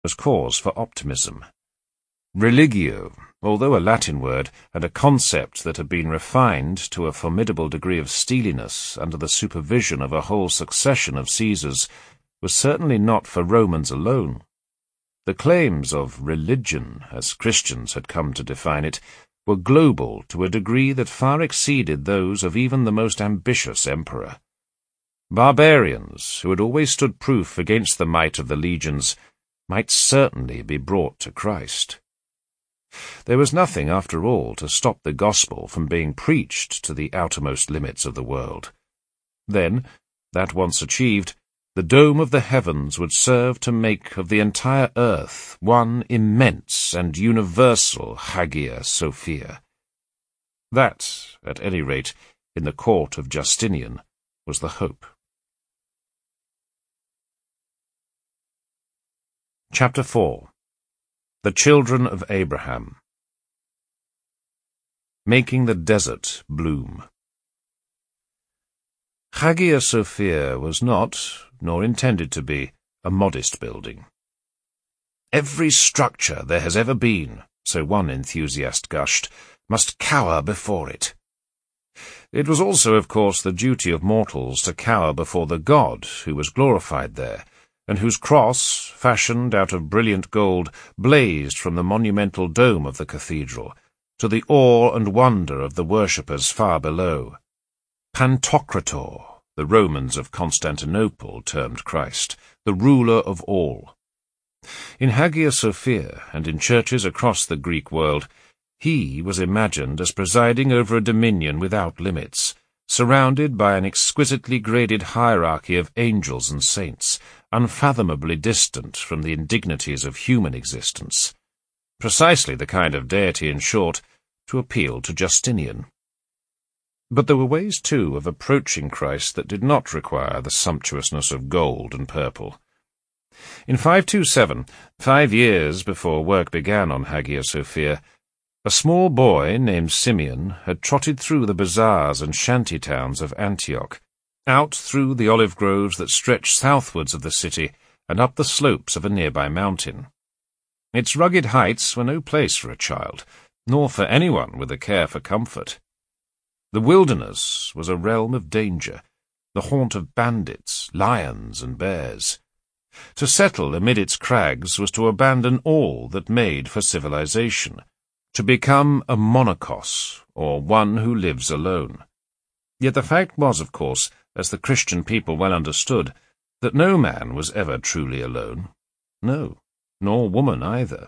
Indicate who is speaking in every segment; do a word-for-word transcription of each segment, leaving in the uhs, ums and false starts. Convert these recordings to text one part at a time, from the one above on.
Speaker 1: was cause for optimism. Religio, although a Latin word and a concept that had been refined to a formidable degree of steeliness under the supervision of a whole succession of Caesars, was certainly not for Romans alone. The claims of religion, as Christians had come to define it, were global to a degree that far exceeded those of even the most ambitious emperor. Barbarians, who had always stood proof against the might of the legions, might certainly be brought to Christ. There was nothing, after all, to stop the gospel from being preached to the outermost limits of the world. Then, that once achieved, the dome of the heavens would serve to make of the entire earth one immense and universal Hagia Sophia. That, at any rate, in the court of Justinian, was the hope. Chapter four. The Children of Abraham. Making the Desert Bloom. Hagia Sophia was not, nor intended to be, a modest building. Every structure there has ever been, so one enthusiast gushed, must cower before it. It was also, of course, the duty of mortals to cower before the God who was glorified there, and whose cross, fashioned out of brilliant gold, blazed from the monumental dome of the cathedral, to the awe and wonder of the worshippers far below. Pantocrator, the Romans of Constantinople termed Christ, the ruler of all. In Hagia Sophia and in churches across the Greek world, he was imagined as presiding over a dominion without limits, surrounded by an exquisitely graded hierarchy of angels and saints, unfathomably distant from the indignities of human existence. Precisely the kind of deity, in short, to appeal to Justinian. But there were ways, too, of approaching Christ that did not require the sumptuousness of gold and purple. In five twenty-seven, five years before work began on Hagia Sophia, a small boy named Simeon had trotted through the bazaars and shanty towns of Antioch, out through the olive groves that stretched southwards of the city and up the slopes of a nearby mountain. Its rugged heights were no place for a child, nor for anyone with a care for comfort. The wilderness was a realm of danger, the haunt of bandits, lions, and bears. To settle amid its crags was to abandon all that made for civilization, to become a monachos, or one who lives alone. Yet the fact was, of course, as the Christian people well understood, that no man was ever truly alone. No, nor woman either.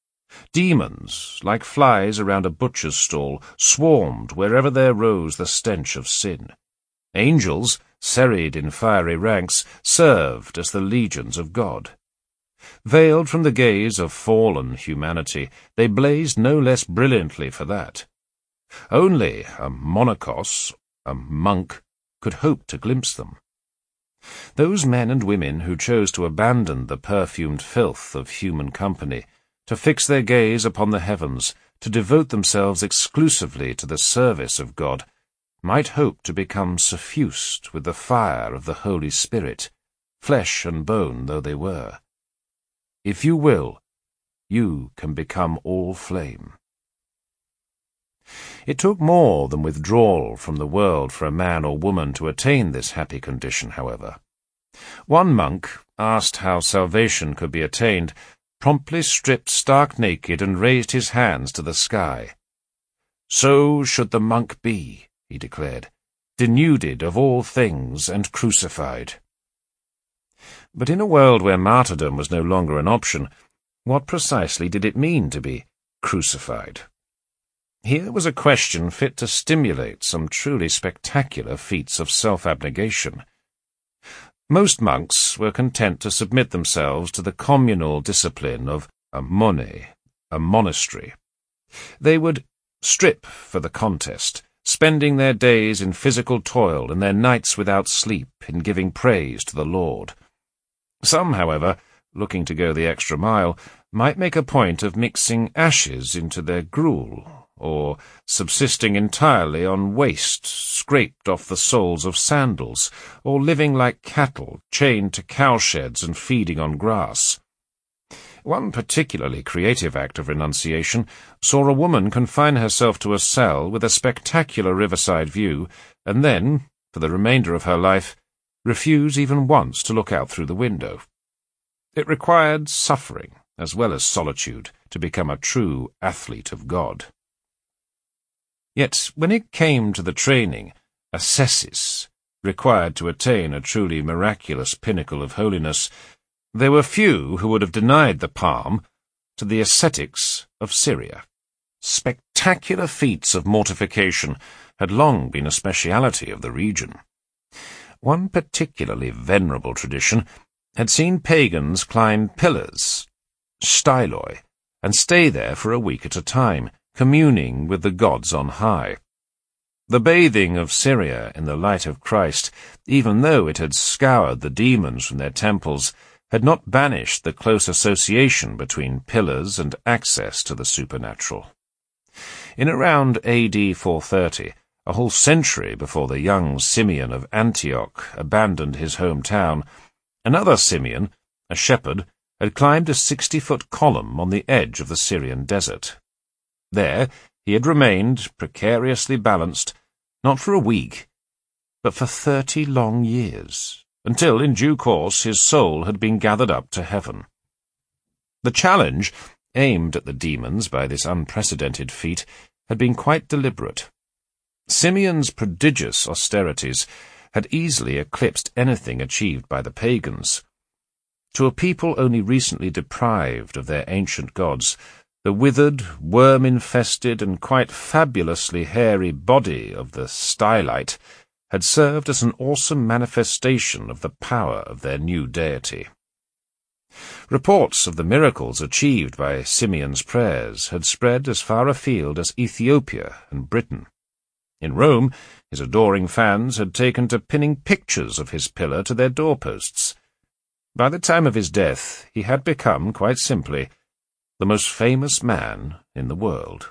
Speaker 1: Demons, like flies around a butcher's stall, swarmed wherever there rose the stench of sin. Angels, serried in fiery ranks, served as the legions of God. Veiled from the gaze of fallen humanity, they blazed no less brilliantly for that. Only a monachos, a monk, could hope to glimpse them. Those men and women who chose to abandon the perfumed filth of human company, to fix their gaze upon the heavens, to devote themselves exclusively to the service of God, might hope to become suffused with the fire of the Holy Spirit, flesh and bone though they were. If you will, you can become all flame. It took more than withdrawal from the world for a man or woman to attain this happy condition, however. One monk, asked how salvation could be attained, promptly stripped stark naked and raised his hands to the sky. So should the monk be, he declared, denuded of all things and crucified. But in a world where martyrdom was no longer an option, what precisely did it mean to be crucified? Here was a question fit to stimulate some truly spectacular feats of self-abnegation. Most monks were content to submit themselves to the communal discipline of a mone, a monastery. They would strip for the contest, spending their days in physical toil and their nights without sleep in giving praise to the Lord. Some, however, looking to go the extra mile, might make a point of mixing ashes into their gruel, or subsisting entirely on waste scraped off the soles of sandals, or living like cattle chained to cowsheds and feeding on grass. One particularly creative act of renunciation saw a woman confine herself to a cell with a spectacular riverside view, and then, for the remainder of her life, refuse even once to look out through the window. It required suffering, as well as solitude, to become a true athlete of God. Yet, when it came to the training, ascesis, required to attain a truly miraculous pinnacle of holiness, there were few who would have denied the palm to the ascetics of Syria. Spectacular feats of mortification had long been a speciality of the region. One particularly venerable tradition had seen pagans climb pillars, styloi, and stay there for a week at a time, communing with the gods on high. The bathing of Syria in the light of Christ, even though it had scoured the demons from their temples, had not banished the close association between pillars and access to the supernatural. In around A D four thirty, a whole century before the young Simeon of Antioch abandoned his hometown, another Simeon, a shepherd, had climbed a sixty-foot column on the edge of the Syrian desert. There he had remained, precariously balanced, not for a week, but for thirty long years, until in due course his soul had been gathered up to heaven. The challenge, aimed at the demons by this unprecedented feat, had been quite deliberate. Simeon's prodigious austerities had easily eclipsed anything achieved by the pagans. To a people only recently deprived of their ancient gods, the withered, worm-infested, and quite fabulously hairy body of the stylite had served as an awesome manifestation of the power of their new deity. Reports of the miracles achieved by Simeon's prayers had spread as far afield as Ethiopia and Britain. In Rome, his adoring fans had taken to pinning pictures of his pillar to their doorposts. By the time of his death, he had become, quite simply, the most famous man in the world.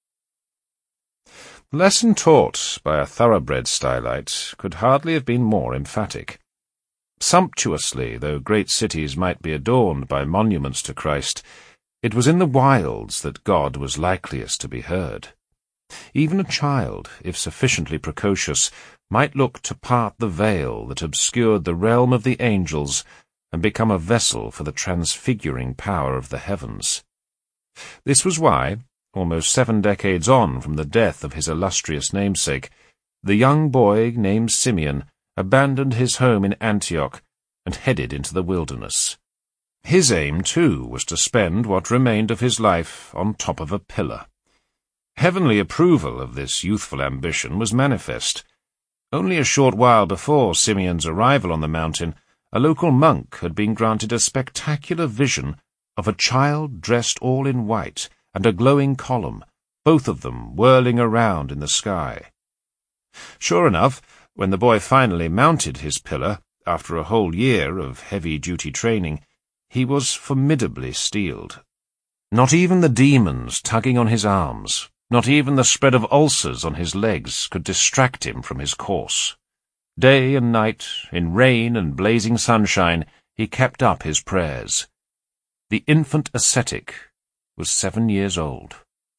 Speaker 1: The lesson taught by a thoroughbred stylite could hardly have been more emphatic. Sumptuously though great cities might be adorned by monuments to Christ, it was in the wilds that God was likeliest to be heard. Even a child, if sufficiently precocious, might look to part the veil that obscured the realm of the angels and become a vessel for the transfiguring power of the heavens. This was why, almost seven decades on from the death of his illustrious namesake, the young boy named Simeon abandoned his home in Antioch and headed into the wilderness. His aim, too, was to spend what remained of his life on top of a pillar. Heavenly approval of this youthful ambition was manifest. Only a short while before Simeon's arrival on the mountain, a local monk had been granted a spectacular vision of a child dressed all in white and a glowing column, both of them whirling around in the sky. Sure enough, when the boy finally mounted his pillar, after a whole year of heavy-duty training, he was formidably steeled. Not even the demons tugging on his arms, not even the spread of ulcers on his legs could distract him from his course. Day and night, in rain and blazing sunshine, he kept up his prayers. The infant ascetic was seven years old.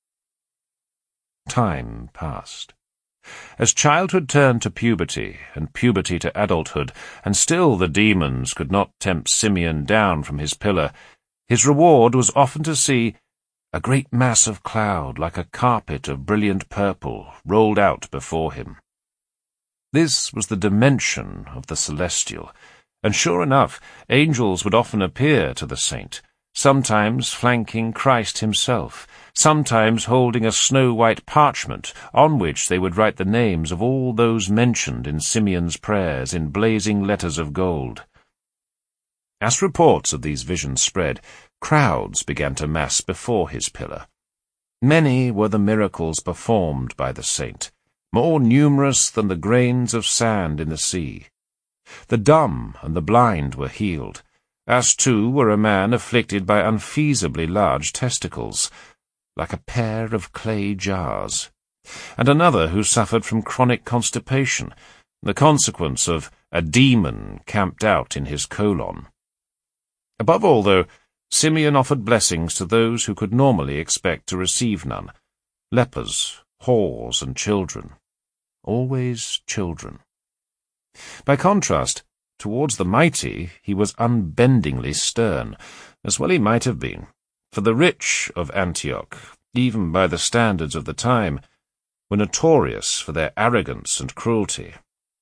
Speaker 1: Time passed. As childhood turned to puberty, and puberty to adulthood, and still the demons could not tempt Simeon down from his pillar, his reward was often to see a great mass of cloud like a carpet of brilliant purple rolled out before him. This was the dimension of the celestial, and sure enough, angels would often appear to the saint, sometimes flanking Christ himself, sometimes holding a snow-white parchment on which they would write the names of all those mentioned in Simeon's prayers in blazing letters of gold. As reports of these visions spread, crowds began to mass before his pillar. Many were the miracles performed by the saint, more numerous than the grains of sand in the sea. The dumb and the blind were healed, as too were a man afflicted by unfeasibly large testicles, like a pair of clay jars, and another who suffered from chronic constipation, the consequence of a demon camped out in his colon. Above all, though, Simeon offered blessings to those who could normally expect to receive none: lepers, whores, and children. Always children. By contrast, towards the mighty he was unbendingly stern, as well he might have been, for the rich of Antioch, even by the standards of the time, were notorious for their arrogance and cruelty.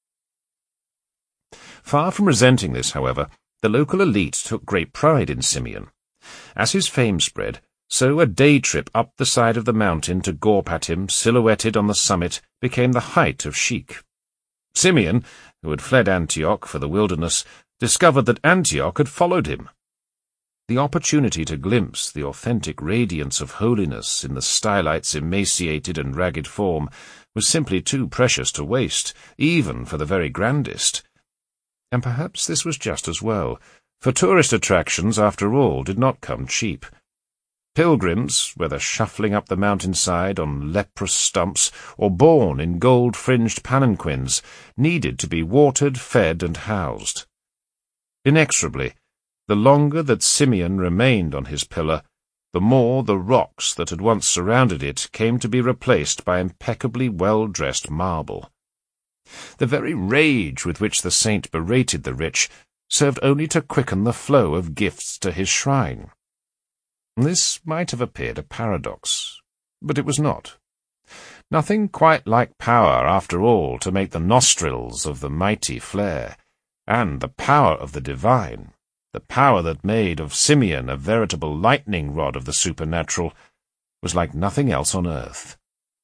Speaker 1: Far from resenting this, however, the local elite took great pride in Simeon. As his fame spread, so a day trip up the side of the mountain to gawp at him, silhouetted on the summit, became the height of chic. Simeon, who had fled Antioch for the wilderness, discovered that Antioch had followed him. The opportunity to glimpse the authentic radiance of holiness in the stylite's emaciated and ragged form was simply too precious to waste, even for the very grandest. And perhaps this was just as well, for tourist attractions, after all, did not come cheap. Pilgrims, whether shuffling up the mountainside on leprous stumps or borne in gold-fringed palanquins, needed to be watered, fed, and housed. Inexorably, the longer that Simeon remained on his pillar, the more the rocks that had once surrounded it came to be replaced by impeccably well-dressed marble. The very rage with which the saint berated the rich served only to quicken the flow of gifts to his shrine. This might have appeared a paradox, but it was not. Nothing quite like power, after all, to make the nostrils of the mighty flare, and the power of the divine, the power that made of Simeon a veritable lightning rod of the supernatural, was like nothing else on earth.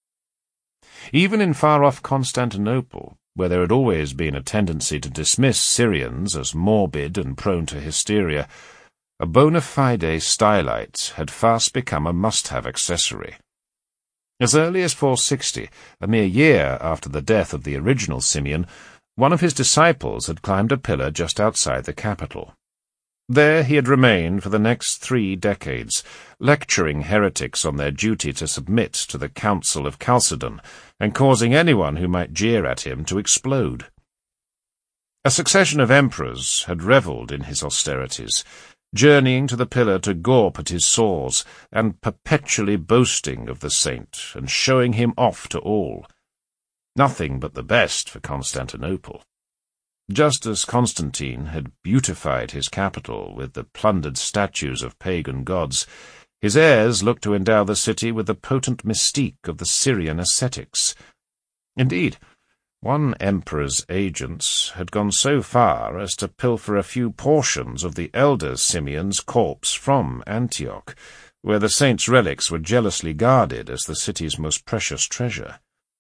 Speaker 1: Even in far-off Constantinople, where there had always been a tendency to dismiss Syrians as morbid and prone to hysteria, a bona fide stylite had fast become a must-have accessory. As early as four sixty, a mere year after the death of the original Simeon, one of his disciples had climbed a pillar just outside the capital. There he had remained for the next three decades, lecturing heretics on their duty to submit to the Council of Chalcedon, and causing anyone who might jeer at him to explode. A succession of emperors had revelled in his austerities, journeying to the pillar to gawp at his sores, and perpetually boasting of the saint, and showing him off to all. Nothing but the best for Constantinople. Just as Constantine had beautified his capital with the plundered statues of pagan gods, his heirs looked to endow the city with the potent mystique of the Syrian ascetics. Indeed, one emperor's agents had gone so far as to pilfer a few portions of the elder Simeon's corpse from Antioch, where the saint's relics were jealously guarded as the city's most precious treasure.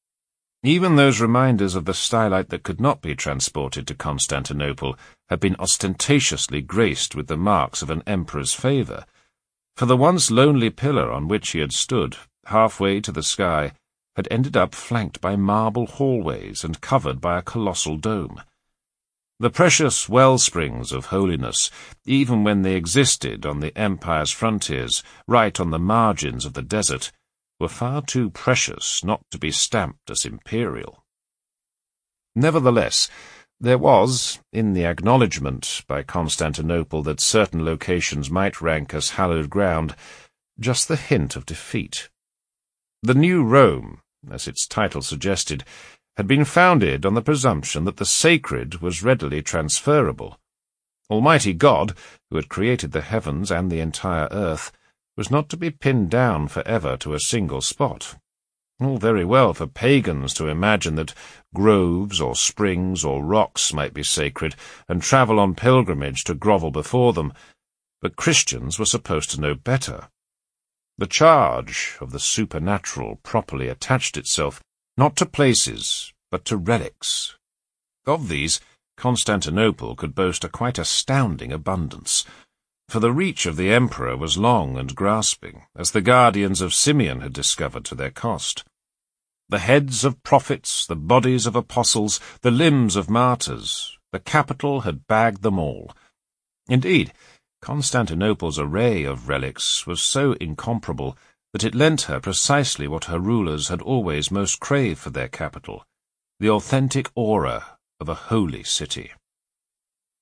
Speaker 1: Even those reminders of the stylite that could not be transported to Constantinople had been ostentatiously graced with the marks of an emperor's favour, for the once lonely pillar on which he had stood, halfway to the sky, had ended up flanked by marble hallways and covered by a colossal dome. The precious well-springs of holiness, even when they existed on the empire's frontiers, right on the margins of the desert, were far too precious not to be stamped as imperial. Nevertheless, there was, in the acknowledgment by Constantinople that certain locations might rank as hallowed ground, just the hint of defeat. The New Rome, as its title suggested, had been founded on the presumption that the sacred was readily transferable. Almighty God, who had created the heavens and the entire earth, was not to be pinned down forever to a single spot. All very well for pagans to imagine that groves or springs or rocks might be sacred and travel on pilgrimage to grovel before them, but Christians were supposed to know better. The charge of the supernatural properly attached itself not to places, but to relics. Of these, Constantinople could boast a quite astounding abundance, for the reach of the emperor was long and grasping, as the guardians of Simeon had discovered to their cost. The heads of prophets, the bodies of apostles, the limbs of martyrs, the capital had bagged them all. Indeed, Constantinople's array of relics was so incomparable that it lent her precisely what her rulers had always most craved for their capital, the authentic aura of a holy city.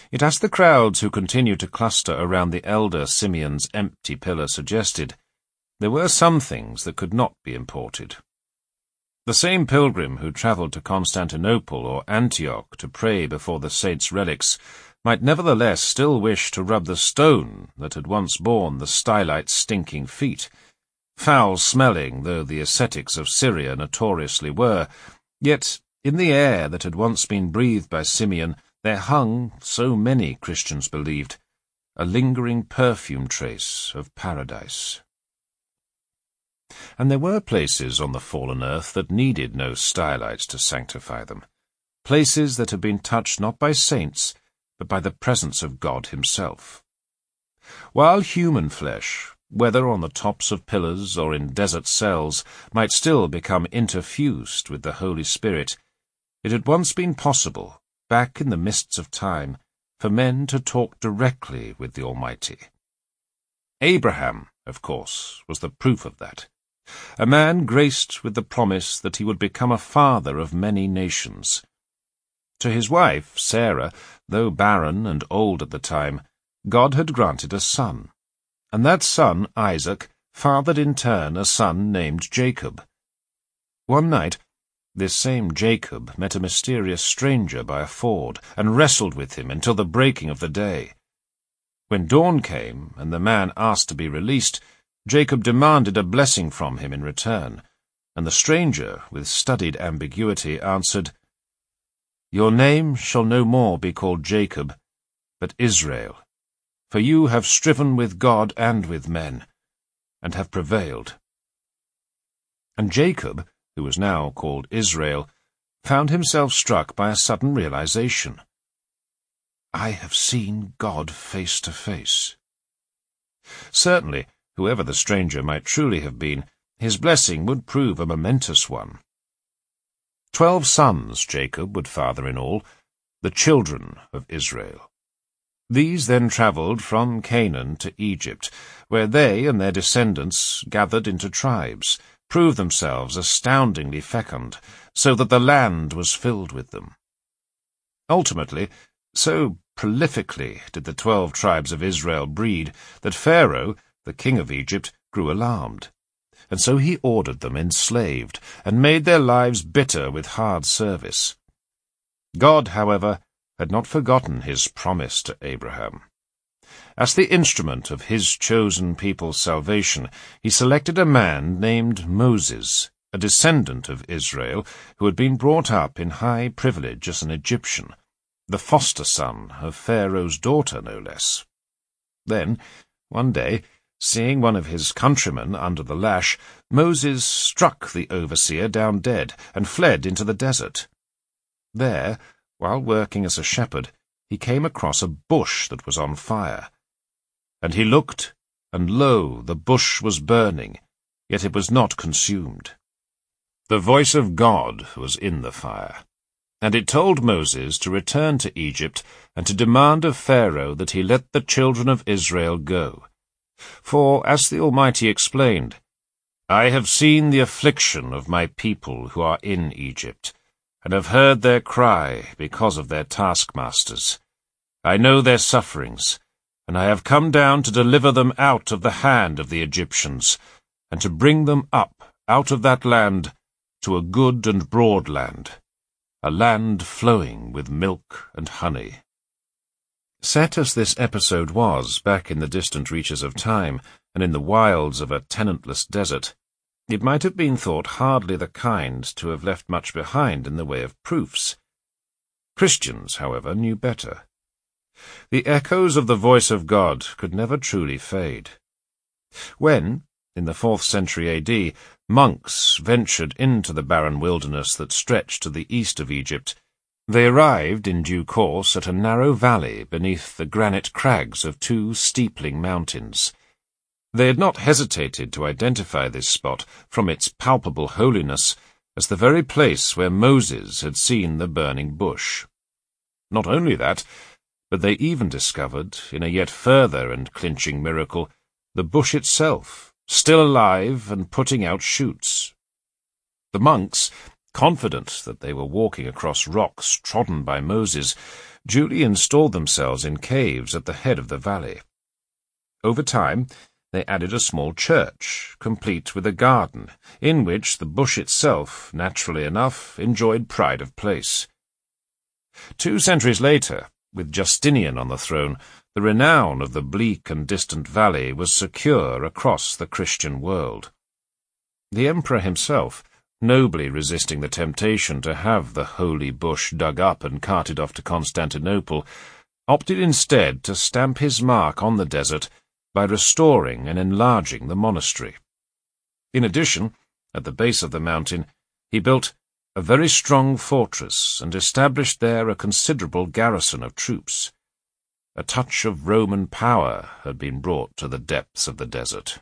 Speaker 1: Yet as the crowds who continued to cluster around the elder Simeon's empty pillar suggested, there were some things that could not be imported. The same pilgrim who travelled to Constantinople or Antioch to pray before the saint's relics might nevertheless still wish to rub the stone that had once borne the stylite's stinking feet. Foul-smelling though the ascetics of Syria notoriously were, yet in the air that had once been breathed by Simeon there hung, so many Christians believed, a lingering perfume trace of paradise. And there were places on the fallen earth that needed no stylites to sanctify them, places that had been touched not by saints, but by the presence of God himself. While human flesh, whether on the tops of pillars or in desert cells, might still become interfused with the Holy Spirit, it had once been possible, back in the mists of time, for men to talk directly with the Almighty. Abraham, of course, was the proof of that. A man graced with the promise that he would become a father of many nations. To his wife, Sarah, though barren and old at the time, God had granted a son, and that son, Isaac, fathered in turn a son named Jacob. One night, this same Jacob met a mysterious stranger by a ford, and wrestled with him until the breaking of the day. When dawn came, and the man asked to be released, Jacob demanded a blessing from him in return, and the stranger, with studied ambiguity, answered, "Your name shall no more be called Jacob, but Israel, for you have striven with God and with men, and have prevailed." And Jacob, who was now called Israel, found himself struck by a sudden realization. I have seen God face to face. Certainly, whoever the stranger might truly have been, his blessing would prove a momentous one. Twelve sons Jacob would father in all, the children of Israel. These then travelled from Canaan to Egypt, where they and their descendants gathered into tribes, proved themselves astoundingly fecund, so that the land was filled with them. Ultimately, so prolifically did the twelve tribes of Israel breed that Pharaoh, the king of Egypt, grew alarmed, and so he ordered them enslaved, and made their lives bitter with hard service. God, however, had not forgotten his promise to Abraham. As the instrument of his chosen people's salvation, he selected a man named Moses, a descendant of Israel, who had been brought up in high privilege as an Egyptian, the foster son of Pharaoh's daughter, no less. Then, one day, seeing one of his countrymen under the lash, Moses struck the overseer down dead and fled into the desert. There, while working as a shepherd, he came across a bush that was on fire. And he looked, and lo, the bush was burning, yet it was not consumed. The voice of God was in the fire, and it told Moses to return to Egypt and to demand of Pharaoh that he let the children of Israel go. For, as the Almighty explained, I have seen the affliction of my people who are in Egypt, and have heard their cry because of their taskmasters. I know their sufferings, and I have come down to deliver them out of the hand of the Egyptians, and to bring them up out of that land to a good and broad land, a land flowing with milk and honey. Set as this episode was back in the distant reaches of time, and in the wilds of a tenantless desert, it might have been thought hardly the kind to have left much behind in the way of proofs. Christians, however, knew better. The echoes of the voice of God could never truly fade. When, in the fourth century A D, monks ventured into the barren wilderness that stretched to the east of Egypt, they arrived in due course at a narrow valley beneath the granite crags of two steepling mountains. They had not hesitated to identify this spot, from its palpable holiness, as the very place where Moses had seen the burning bush. Not only that, but they even discovered, in a yet further and clinching miracle, the bush itself, still alive and putting out shoots. The monks, Confident that they were walking across rocks trodden by Moses, duly installed themselves in caves at the head of the valley. Over time, they added a small church, complete with a garden, in which the bush itself, naturally enough, enjoyed pride of place. Two centuries later, with Justinian on the throne, the renown of the bleak and distant valley was secure across the Christian world. The emperor himself, nobly resisting the temptation to have the holy bush dug up and carted off to Constantinople, opted instead to stamp his mark on the desert by restoring and enlarging the monastery. In addition, at the base of the mountain, he built a very strong fortress and established there a considerable garrison of troops. A touch of Roman power had been brought to the depths of the desert.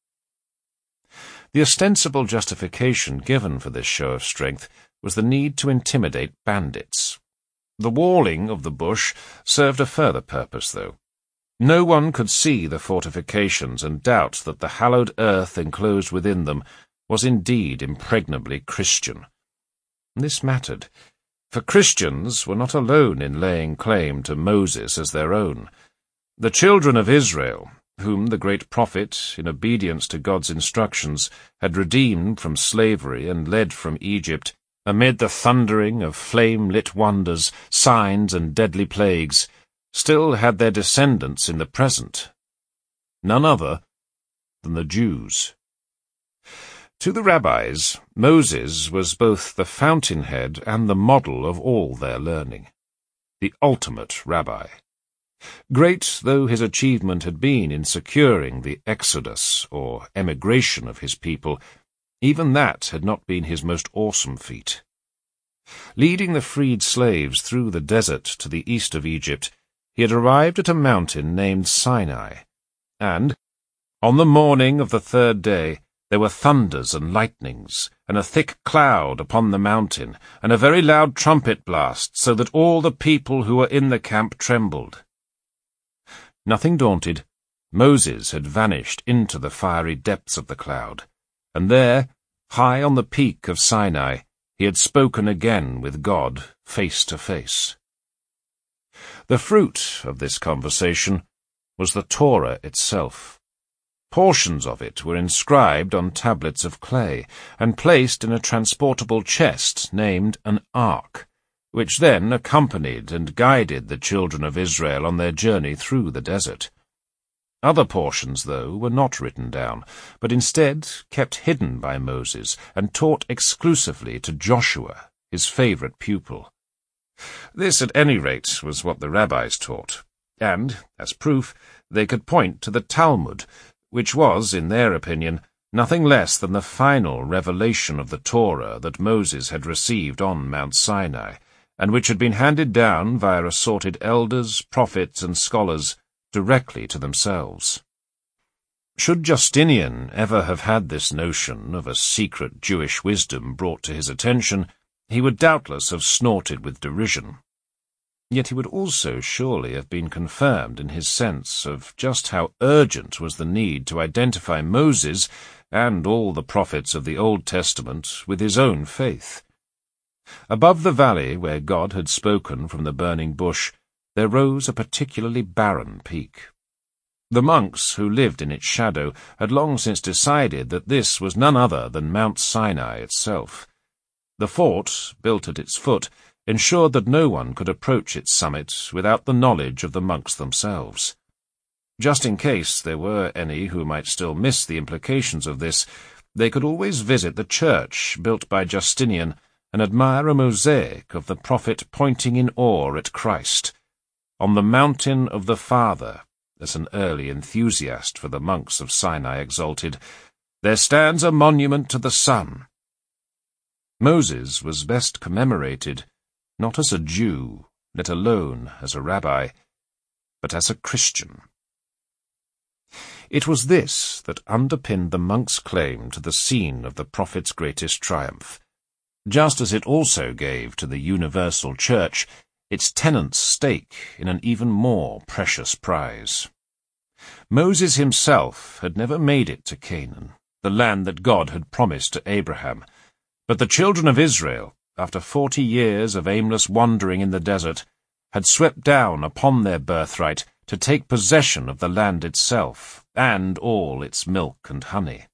Speaker 1: The ostensible justification given for this show of strength was the need to intimidate bandits. The walling of the bush served a further purpose, though. No one could see the fortifications and doubt that the hallowed earth enclosed within them was indeed impregnably Christian. This mattered, for Christians were not alone in laying claim to Moses as their own. The children of Israel, whom the great prophet, in obedience to God's instructions, had redeemed from slavery and led from Egypt, amid the thundering of flame-lit wonders, signs, and deadly plagues, still had their descendants in the present, none other than the Jews. To the rabbis, Moses was both the fountainhead and the model of all their learning, the ultimate rabbi. Great though his achievement had been in securing the exodus, or emigration of his people, even that had not been his most awesome feat. Leading the freed slaves through the desert to the east of Egypt, he had arrived at a mountain named Sinai, and, on the morning of the third day, there were thunders and lightnings, and a thick cloud upon the mountain, and a very loud trumpet blast, so that all the people who were in the camp trembled. Nothing daunted, Moses had vanished into the fiery depths of the cloud, and there, high on the peak of Sinai, he had spoken again with God, face to face. The fruit of this conversation was the Torah itself. Portions of it were inscribed on tablets of clay, and placed in a transportable chest named an ark, which then accompanied and guided the children of Israel on their journey through the desert. Other portions, though, were not written down, but instead kept hidden by Moses and taught exclusively to Joshua, his favorite pupil. This, at any rate, was what the rabbis taught, and, as proof, they could point to the Talmud, which was, in their opinion, nothing less than the final revelation of the Torah that Moses had received on Mount Sinai, and which had been handed down via assorted elders, prophets, and scholars directly to themselves. Should Justinian ever have had this notion of a secret Jewish wisdom brought to his attention, he would doubtless have snorted with derision. Yet he would also surely have been confirmed in his sense of just how urgent was the need to identify Moses and all the prophets of the Old Testament with his own faith. Above the valley where God had spoken from the burning bush, there rose a particularly barren peak. The monks who lived in its shadow had long since decided that this was none other than Mount Sinai itself. The fort, built at its foot, ensured that no one could approach its summit without the knowledge of the monks themselves. Just in case there were any who might still miss the implications of this, they could always visit the church built by Justinian and admire a mosaic of the prophet pointing in awe at Christ. On the mountain of the Father, as an early enthusiast for the monks of Sinai exulted, there stands a monument to the Son. Moses was best commemorated not as a Jew, let alone as a rabbi, but as a Christian. It was this that underpinned the monks' claim to the scene of the prophet's greatest triumph, just as it also gave to the universal church its tenants' stake in an even more precious prize. Moses himself had never made it to Canaan, the land that God had promised to Abraham, But the children of Israel, after forty years of aimless wandering in the desert, had swept down upon their birthright to take possession of the land itself, and all its milk and honey.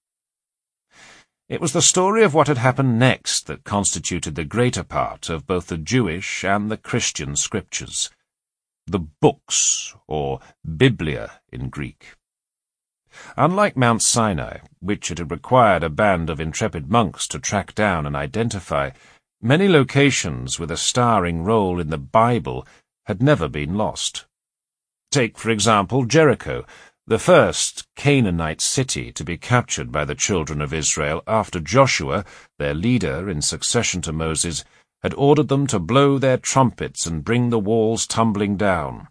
Speaker 1: It was the story of what had happened next that constituted the greater part of both the Jewish and the Christian scriptures. The books, or Biblia in Greek. Unlike Mount Sinai, which it had required a band of intrepid monks to track down and identify, many locations with a starring role in the Bible had never been lost. Take, for example, Jericho, the first Canaanite city to be captured by the children of Israel after Joshua, their leader in succession to Moses, had ordered them to blow their trumpets and bring the walls tumbling down.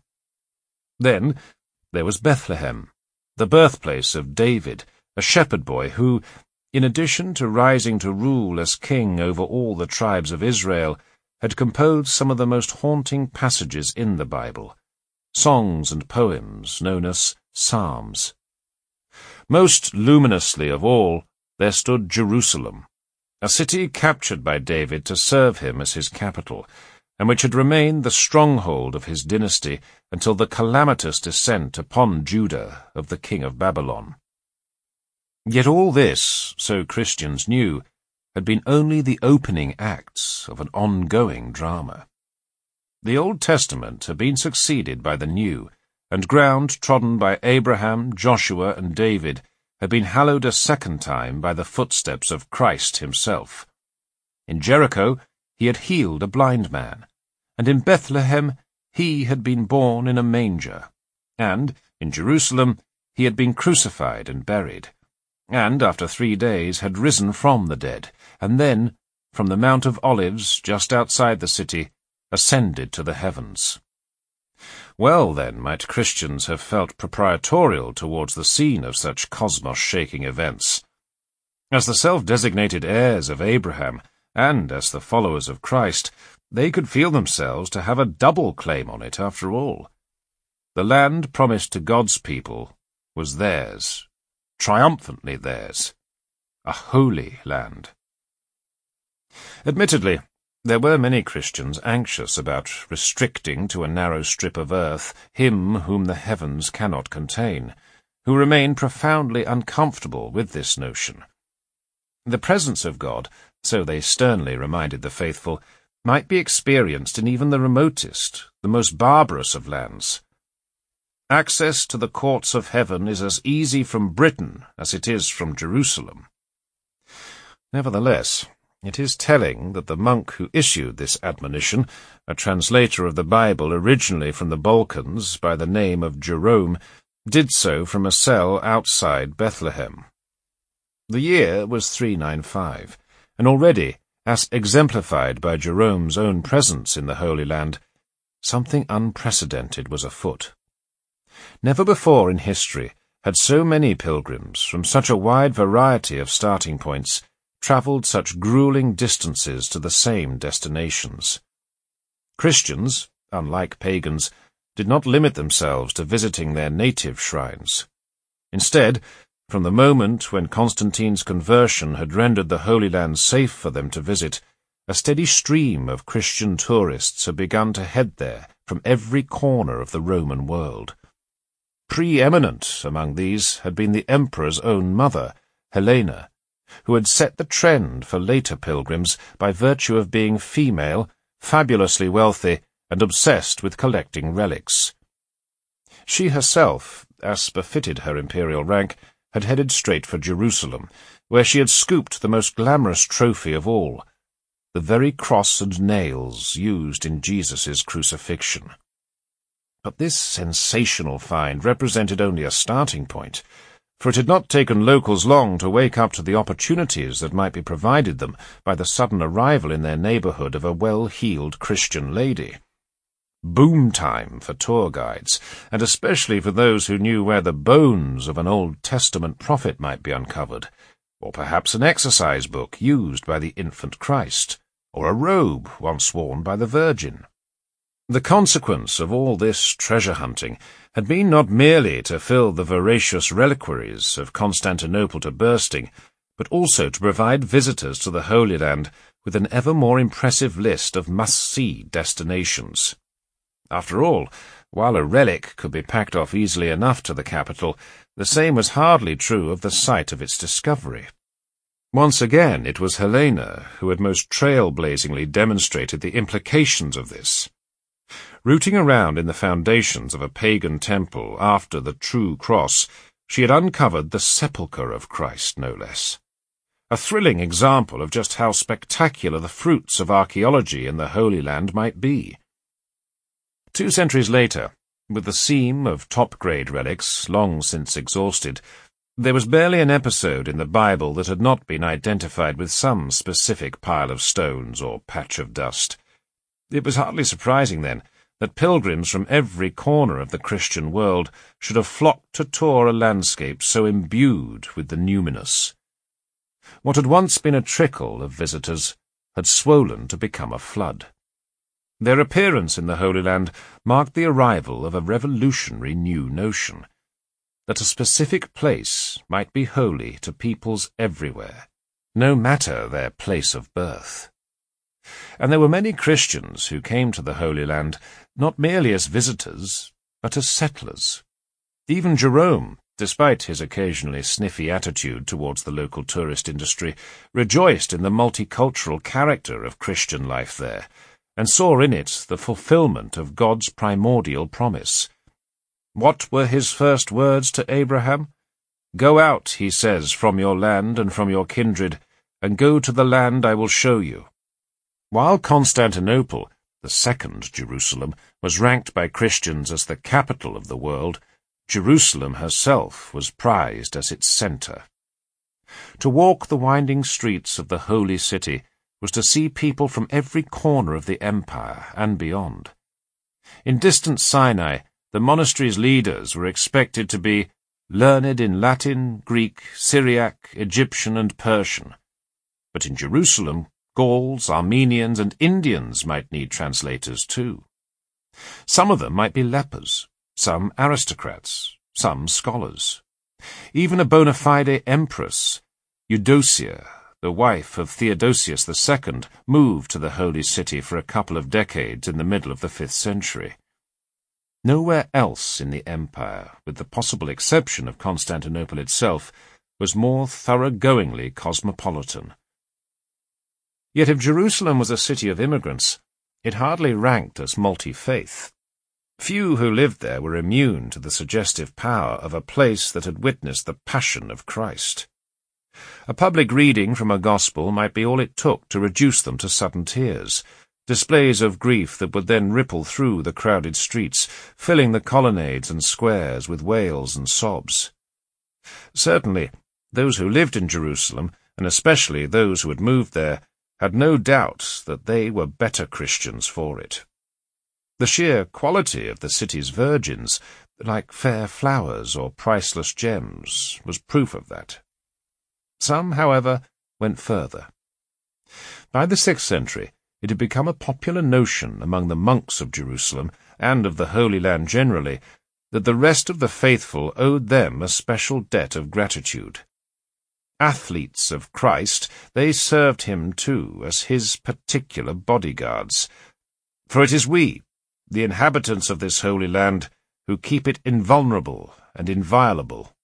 Speaker 1: Then there was Bethlehem, the birthplace of David, a shepherd boy who, in addition to rising to rule as king over all the tribes of Israel, had composed some of the most haunting passages in the Bible, songs and poems known as Psalms. Most luminously of all, there stood Jerusalem, a city captured by David to serve him as his capital, and which had remained the stronghold of his dynasty until the calamitous descent upon Judah of the king of Babylon. Yet all this, so Christians knew, had been only the opening acts of an ongoing drama. The Old Testament had been succeeded by the New, and ground trodden by Abraham, Joshua, and David had been hallowed a second time by the footsteps of Christ himself. In Jericho he had healed a blind man, and in Bethlehem he had been born in a manger, and in Jerusalem he had been crucified and buried, and after three days had risen from the dead, and then, from the Mount of Olives just outside the city, ascended to the heavens. Well, then, might Christians have felt proprietorial towards the scene of such cosmos-shaking events. As the self-designated heirs of Abraham, and as the followers of Christ, they could feel themselves to have a double claim on it after all. The land promised to God's people was theirs, triumphantly theirs, a holy land. Admittedly, there were many Christians anxious about restricting to a narrow strip of earth him whom the heavens cannot contain, who remained profoundly uncomfortable with this notion. The presence of God, so they sternly reminded the faithful, might be experienced in even the remotest, the most barbarous of lands. Access to the courts of heaven is as easy from Britain as it is from Jerusalem. Nevertheless, it is telling that the monk who issued this admonition, a translator of the Bible originally from the Balkans by the name of Jerome, did so from a cell outside Bethlehem. The year was three ninety-five, and already, as exemplified by Jerome's own presence in the Holy Land, something unprecedented was afoot. Never before in history had so many pilgrims from such a wide variety of starting points travelled such grueling distances to the same destinations. Christians, unlike pagans, did not limit themselves to visiting their native shrines. Instead, from the moment when Constantine's conversion had rendered the Holy Land safe for them to visit, a steady stream of Christian tourists had begun to head there from every corner of the Roman world. Preeminent among these had been the emperor's own mother, Helena, who had set the trend for later pilgrims by virtue of being female, fabulously wealthy, and obsessed with collecting relics. She herself, as befitted her imperial rank, had headed straight for Jerusalem, where she had scooped the most glamorous trophy of all, the very cross and nails used in Jesus' crucifixion. But this sensational find represented only a starting point, for it had not taken locals long to wake up to the opportunities that might be provided them by the sudden arrival in their neighbourhood of a well-heeled Christian lady. Boom time for tour guides, and especially for those who knew where the bones of an Old Testament prophet might be uncovered, or perhaps an exercise book used by the infant Christ, or a robe once worn by the Virgin. The consequence of all this treasure-hunting had been not merely to fill the voracious reliquaries of Constantinople to bursting, but also to provide visitors to the Holy Land with an ever more impressive list of must-see destinations. After all, while a relic could be packed off easily enough to the capital, the same was hardly true of the site of its discovery. Once again, it was Helena who had most trailblazingly demonstrated the implications of this. Rooting around in the foundations of a pagan temple after the true cross, she had uncovered the sepulchre of Christ, no less. A thrilling example of just how spectacular the fruits of archaeology in the Holy Land might be. Two centuries later, with the seam of top-grade relics long since exhausted, there was barely an episode in the Bible that had not been identified with some specific pile of stones or patch of dust. It was hardly surprising, then, that pilgrims from every corner of the Christian world should have flocked to tour a landscape so imbued with the numinous. What had once been a trickle of visitors had swollen to become a flood. Their appearance in the Holy Land marked the arrival of a revolutionary new notion, that a specific place might be holy to peoples everywhere, no matter their place of birth. And there were many Christians who came to the Holy Land not merely as visitors, but as settlers. Even Jerome, despite his occasionally sniffy attitude towards the local tourist industry, rejoiced in the multicultural character of Christian life there, and saw in it the fulfillment of God's primordial promise. What were his first words to Abraham? "Go out," he says, "from your land and from your kindred, and go to the land I will show you." While Constantinople, the second Jerusalem, was ranked by Christians as the capital of the world, Jerusalem herself was prized as its centre. To walk the winding streets of the holy city was to see people from every corner of the empire and beyond. In distant Sinai, the monastery's leaders were expected to be learned in Latin, Greek, Syriac, Egyptian, and Persian. But in Jerusalem, Gauls, Armenians, and Indians might need translators too. Some of them might be lepers, some aristocrats, some scholars. Even a bona fide empress, Eudocia, the wife of Theodosius the Second, moved to the Holy City for a couple of decades in the middle of the fifth century. Nowhere else in the empire, with the possible exception of Constantinople itself, was more thoroughgoingly cosmopolitan. Yet if Jerusalem was a city of immigrants, it hardly ranked as multi-faith. Few who lived there were immune to the suggestive power of a place that had witnessed the Passion of Christ. A public reading from a gospel might be all it took to reduce them to sudden tears, displays of grief that would then ripple through the crowded streets, filling the colonnades and squares with wails and sobs. Certainly, those who lived in Jerusalem, and especially those who had moved there, had no doubt that they were better Christians for it. The sheer quality of the city's virgins, like fair flowers or priceless gems, was proof of that. Some, however, went further. By the sixth century, it had become a popular notion among the monks of Jerusalem, and of the Holy Land generally, that the rest of the faithful owed them a special debt of gratitude. Athletes of Christ, they served him too as his particular bodyguards. For it is we, the inhabitants of this Holy Land, who keep it invulnerable and inviolable.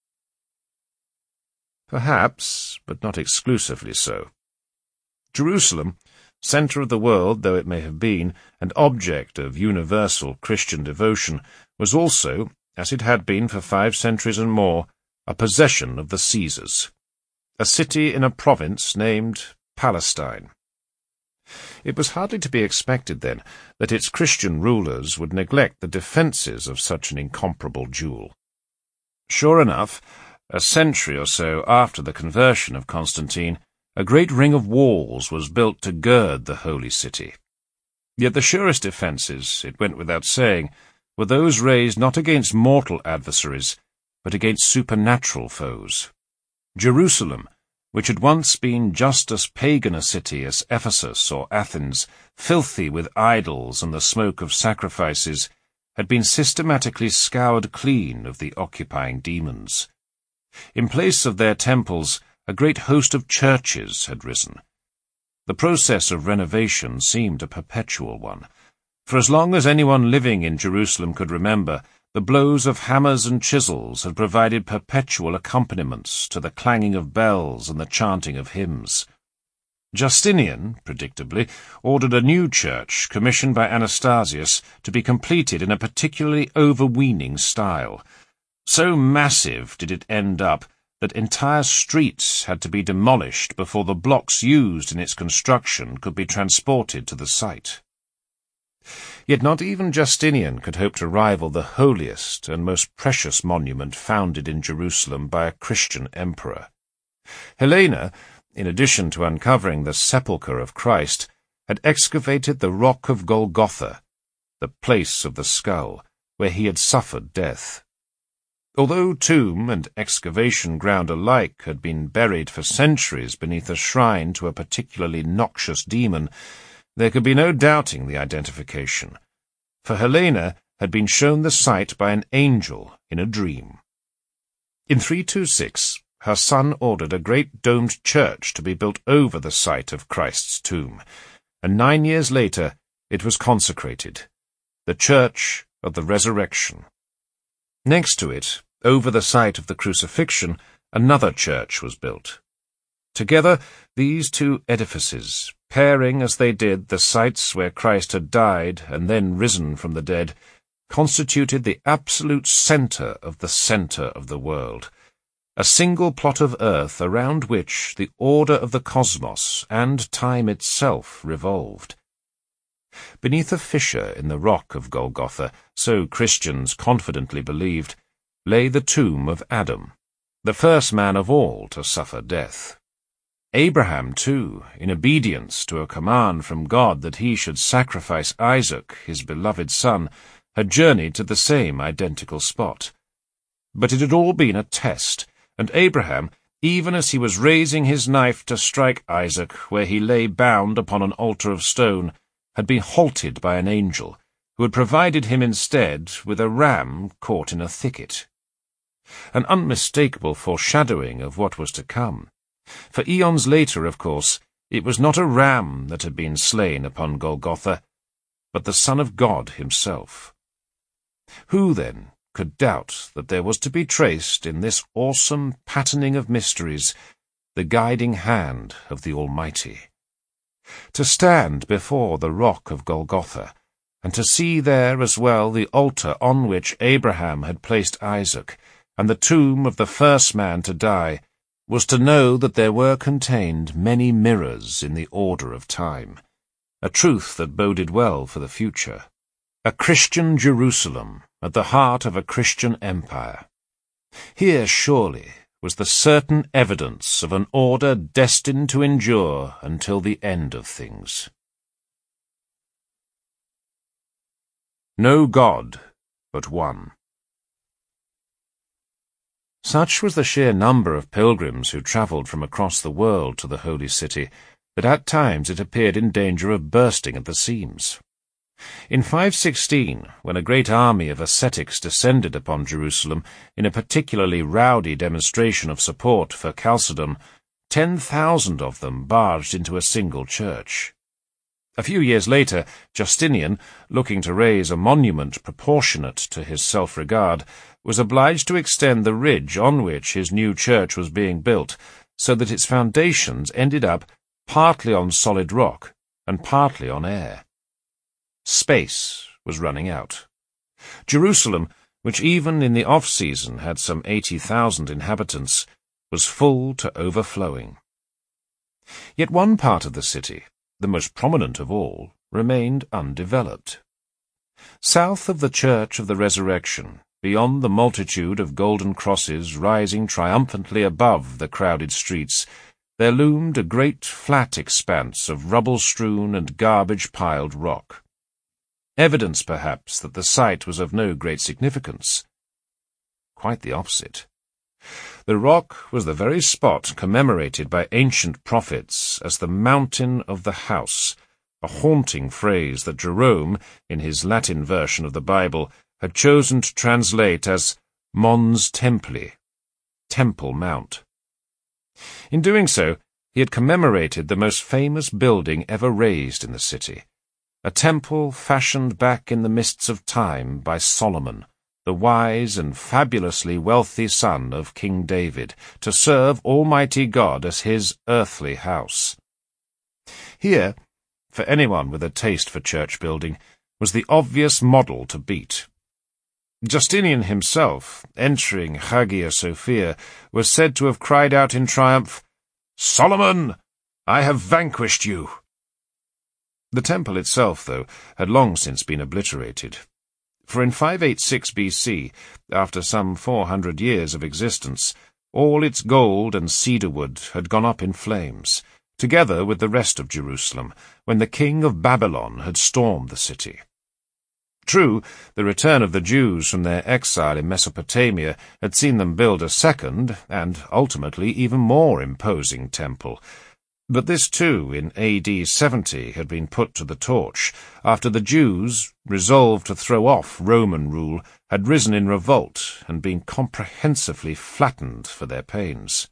Speaker 1: Perhaps, but not exclusively so. Jerusalem, centre of the world though it may have been, and object of universal Christian devotion, was also, as it had been for five centuries and more, a possession of the Caesars, a city in a province named Palestine. It was hardly to be expected, then, that its Christian rulers would neglect the defences of such an incomparable jewel. Sure enough, a century or so after the conversion of Constantine, a great ring of walls was built to gird the holy city. Yet the surest defences, it went without saying, were those raised not against mortal adversaries, but against supernatural foes. Jerusalem, which had once been just as pagan a city as Ephesus or Athens, filthy with idols and the smoke of sacrifices, had been systematically scoured clean of the occupying demons. In place of their temples, a great host of churches had risen. The process of renovation seemed a perpetual one. For as long as anyone living in Jerusalem could remember, the blows of hammers and chisels had provided perpetual accompaniments to the clanging of bells and the chanting of hymns. Justinian, predictably, ordered a new church, commissioned by Anastasius, to be completed in a particularly overweening style. So massive did it end up that entire streets had to be demolished before the blocks used in its construction could be transported to the site. Yet not even Justinian could hope to rival the holiest and most precious monument founded in Jerusalem by a Christian emperor. Helena, in addition to uncovering the sepulchre of Christ, had excavated the rock of Golgotha, the place of the skull, where he had suffered death. Although tomb and excavation ground alike had been buried for centuries beneath a shrine to a particularly noxious demon, there could be no doubting the identification, for Helena had been shown the site by an angel in a dream. In three twenty-six, her son ordered a great domed church to be built over the site of Christ's tomb, and nine years later it was consecrated, the Church of the Resurrection. Next to it, over the site of the crucifixion, another church was built. Together, these two edifices, pairing as they did the sites where Christ had died and then risen from the dead, constituted the absolute centre of the centre of the world, a single plot of earth around which the order of the cosmos and time itself revolved. Beneath a fissure in the rock of Golgotha, so Christians confidently believed, lay the tomb of Adam, the first man of all to suffer death. Abraham, too, in obedience to a command from God that he should sacrifice Isaac, his beloved son, had journeyed to the same identical spot. But it had all been a test, and Abraham, even as he was raising his knife to strike Isaac where he lay bound upon an altar of stone, had been halted by an angel, who had provided him instead with a ram caught in a thicket. An unmistakable foreshadowing of what was to come. For eons later, of course, it was not a ram that had been slain upon Golgotha, but the Son of God himself. Who, then, could doubt that there was to be traced in this awesome patterning of mysteries the guiding hand of the Almighty? To stand before the rock of Golgotha, and to see there as well the altar on which Abraham had placed Isaac, and the tomb of the first man to die, was to know that there were contained many mirrors in the order of time, a truth that boded well for the future. A Christian Jerusalem at the heart of a Christian empire. Here, surely, was the certain evidence of an order destined to endure until the end of things. No God but one. Such was the sheer number of pilgrims who travelled from across the world to the Holy City, that at times it appeared in danger of bursting at the seams. In five sixteen, when a great army of ascetics descended upon Jerusalem in a particularly rowdy demonstration of support for Chalcedon, ten thousand of them barged into a single church. A few years later, Justinian, looking to raise a monument proportionate to his self-regard, was obliged to extend the ridge on which his new church was being built, so that its foundations ended up partly on solid rock and partly on air. Space was running out. Jerusalem, which even in the off-season had some eighty thousand inhabitants, was full to overflowing. Yet one part of the city, the most prominent of all, remained undeveloped. South of the Church of the Resurrection, beyond the multitude of golden crosses rising triumphantly above the crowded streets, there loomed a great flat expanse of rubble-strewn and garbage-piled rock. Evidence, perhaps, that the site was of no great significance. Quite the opposite. The rock was the very spot commemorated by ancient prophets as the mountain of the house, a haunting phrase that Jerome, in his Latin version of the Bible, had chosen to translate as Mons Templi, Temple Mount. In doing so, he had commemorated the most famous building ever raised in the city, a temple fashioned back in the mists of time by Solomon, the wise and fabulously wealthy son of King David, to serve Almighty God as his earthly house. Here, for anyone with a taste for church building, was the obvious model to beat. Justinian himself, entering Hagia Sophia, was said to have cried out in triumph, "Solomon, I have vanquished you!" The temple itself, though, had long since been obliterated. For in five eighty-six B C, after some four hundred years of existence, all its gold and cedarwood had gone up in flames, together with the rest of Jerusalem, when the king of Babylon had stormed the city. True, the return of the Jews from their exile in Mesopotamia had seen them build a second, and ultimately even more imposing temple, but this too in A D seventy had been put to the torch, after the Jews, resolved to throw off Roman rule, had risen in revolt and been comprehensively flattened for their pains.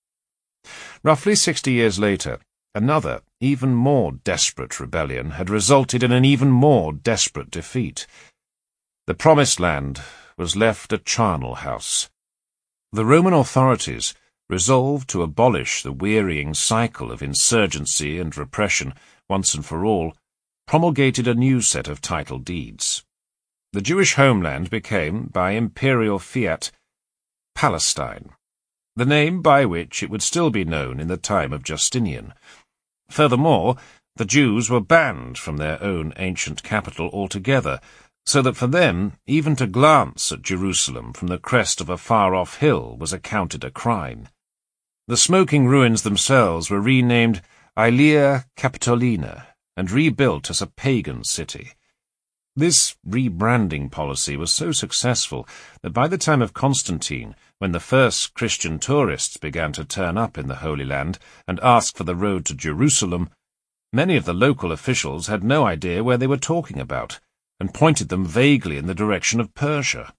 Speaker 1: Roughly sixty years later, another, even more desperate rebellion had resulted in an even more desperate defeat. The Promised Land was left a charnel house. The Roman authorities, resolved to abolish the wearying cycle of insurgency and repression once and for all, promulgated a new set of title deeds. The Jewish homeland became, by imperial fiat, Palestine, the name by which it would still be known in the time of Justinian. Furthermore, the Jews were banned from their own ancient capital altogether, so that for them even to glance at Jerusalem from the crest of a far-off hill was accounted a crime. The smoking ruins themselves were renamed Aelia Capitolina and rebuilt as a pagan city. This rebranding policy was so successful that by the time of Constantine, when the first Christian tourists began to turn up in the Holy Land and ask for the road to Jerusalem, many of the local officials had no idea where they were talking about, and pointed them vaguely in the direction of Persia.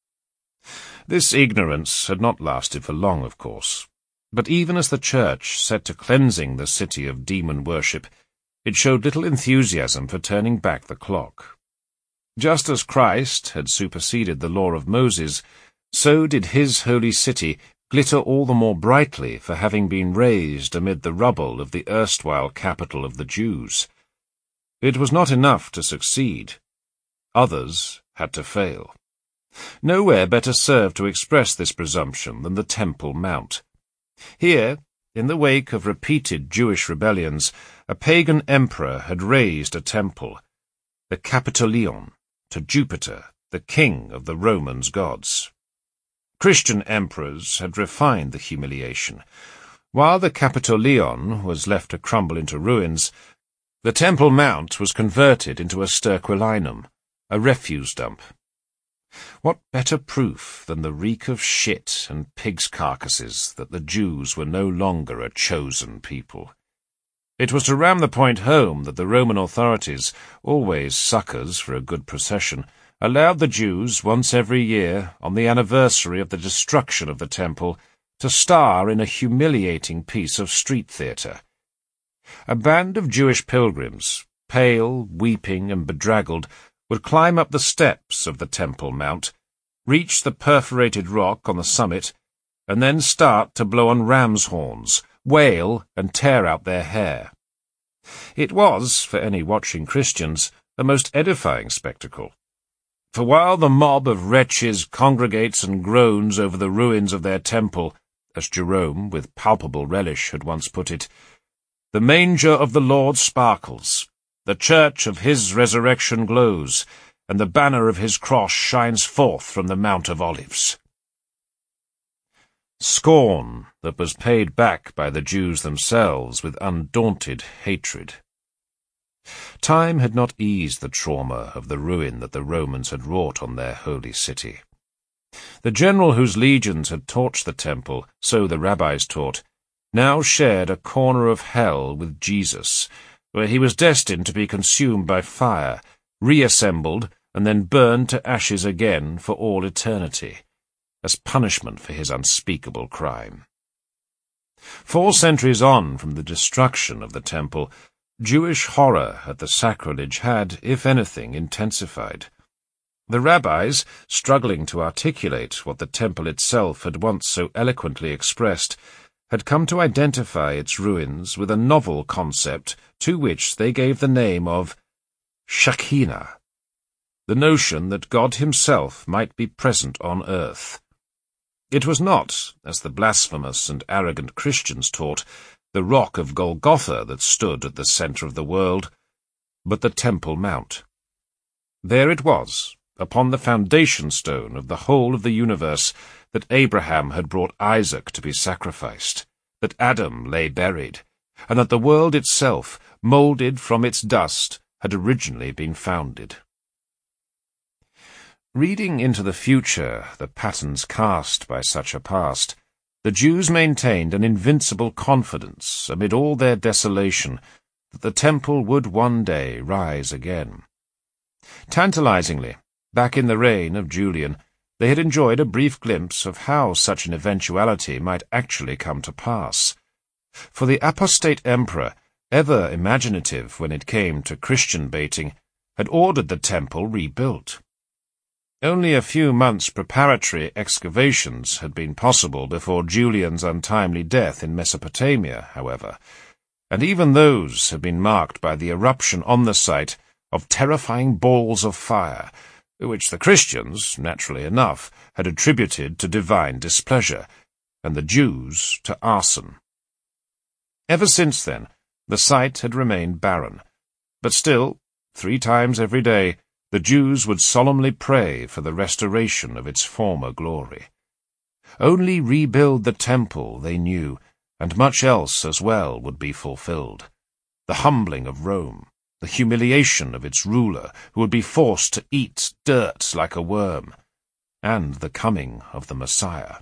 Speaker 1: This ignorance had not lasted for long, of course. But even as the Church set to cleansing the city of demon worship, it showed little enthusiasm for turning back the clock. Just as Christ had superseded the law of Moses, so did his holy city glitter all the more brightly for having been raised amid the rubble of the erstwhile capital of the Jews. It was not enough to succeed. Others had to fail. Nowhere better served to express this presumption than the Temple Mount. Here, in the wake of repeated Jewish rebellions, a pagan emperor had raised a temple, the Capitolion, to Jupiter, the king of the Romans' gods. Christian emperors had refined the humiliation. While the Capitolion was left to crumble into ruins, the Temple Mount was converted into a sterquilinum, a refuse dump. What better proof than the reek of shit and pigs' carcasses that the Jews were no longer a chosen people? It was to ram the point home that the Roman authorities, always suckers for a good procession, allowed the Jews once every year, on the anniversary of the destruction of the temple, to star in a humiliating piece of street theatre. A band of Jewish pilgrims, pale, weeping, and bedraggled, would climb up the steps of the Temple Mount, reach the perforated rock on the summit, and then start to blow on ram's horns, wail, and tear out their hair. It was, for any watching Christians, a most edifying spectacle. For while the mob of wretches congregates and groans over the ruins of their temple, as Jerome, with palpable relish, had once put it, the manger of the Lord sparkles, the church of his resurrection glows, and the banner of his cross shines forth from the Mount of Olives. Scorn that was paid back by the Jews themselves with undaunted hatred. Time had not eased the trauma of the ruin that the Romans had wrought on their holy city. The general whose legions had torched the temple, so the rabbis taught, now shared a corner of hell with Jesus, where he was destined to be consumed by fire, reassembled, and then burned to ashes again for all eternity, as punishment for his unspeakable crime. Four centuries on from the destruction of the temple, Jewish horror at the sacrilege had, if anything, intensified. The rabbis, struggling to articulate what the temple itself had once so eloquently expressed, had come to identify its ruins with a novel concept to which they gave the name of Shekinah, the notion that God himself might be present on earth. It was not, as the blasphemous and arrogant Christians taught, the rock of Golgotha that stood at the centre of the world, but the Temple Mount. There it was, upon the foundation stone of the whole of the universe, that Abraham had brought Isaac to be sacrificed, that Adam lay buried, and that the world itself, moulded from its dust, had originally been founded. Reading into the future the patterns cast by such a past, the Jews maintained an invincible confidence amid all their desolation that the temple would one day rise again. Tantalizingly, back in the reign of Julian, they had enjoyed a brief glimpse of how such an eventuality might actually come to pass. For the apostate emperor, ever imaginative when it came to Christian baiting, had ordered the temple rebuilt. Only a few months' preparatory excavations had been possible before Julian's untimely death in Mesopotamia, however, and even those had been marked by the eruption on the site of terrifying balls of fire, which the Christians, naturally enough, had attributed to divine displeasure, and the Jews to arson. Ever since then, the site had remained barren, but still, three times every day, the Jews would solemnly pray for the restoration of its former glory. Only rebuild the temple, they knew, and much else as well would be fulfilled. The humbling of Rome, the humiliation of its ruler, who would be forced to eat dirt like a worm, and the coming of the Messiah.